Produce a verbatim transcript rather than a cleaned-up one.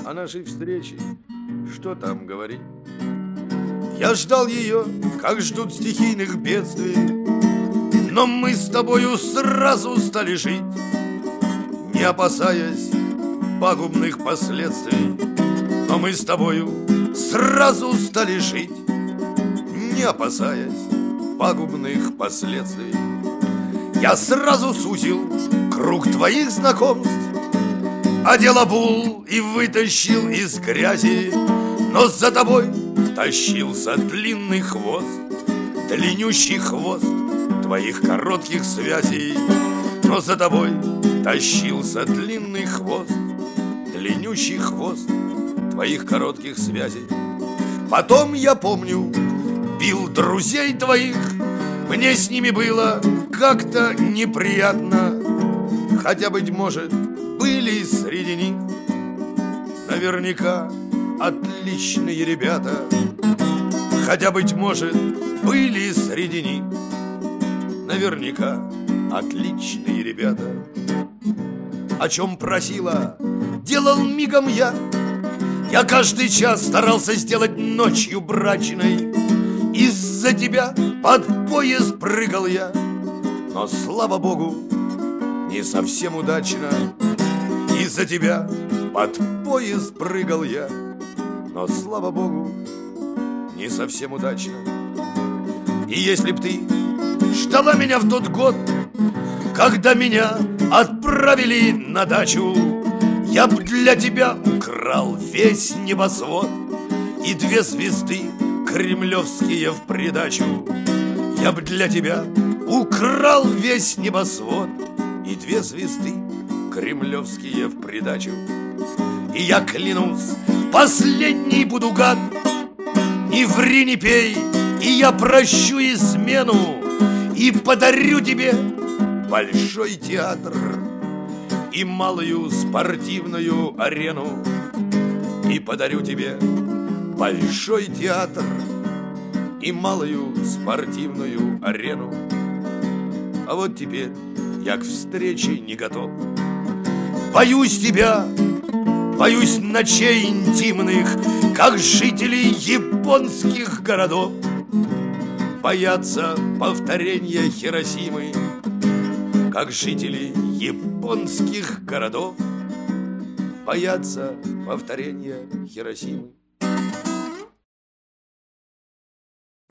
о нашей встрече, что там говорить. Я ждал ее, как ждут стихийных бедствий, но мы с тобою сразу стали жить, не опасаясь пагубных последствий. Но мы с тобою сразу стали жить, не опасаясь пагубных последствий. Я сразу сузил круг твоих знакомств, одел обул и вытащил из грязи, но за тобой тащился длинный хвост, длиннющий хвост твоих коротких связей. Но за тобой тащился длинный хвост, длиннющий хвост твоих коротких связей. Потом, я помню, бил друзей твоих, мне с ними было как-то неприятно, хотя, быть может, были среди них наверняка отличные ребята. Хотя, быть может, были среди них наверняка отличные ребята. О чем просила, делал мигом я. Я каждый час старался сделать ночью брачной. Из-за тебя под поезд прыгал я, но, слава богу, не совсем удачно. Из-за тебя под поезд прыгал я, но, слава богу, не совсем удачно. И если б ты ждала меня в тот год, когда меня отправили на дачу, я б для тебя украл весь небосвод и две звезды кремлевские в придачу. Я б для тебя украл весь небосвод и две звезды кремлевские в придачу. И я клянусь, последний буду гад, не ври, не пей, и я прощу измену, и подарю тебе большой театр и малую спортивную арену. И подарю тебе большой театр и малую спортивную арену. А вот теперь я к встрече не готов. Боюсь тебя, боюсь ночей интимных, как жители японских городов боятся повторения Хиросимы, как жители японских городов боятся повторения Хиросимы.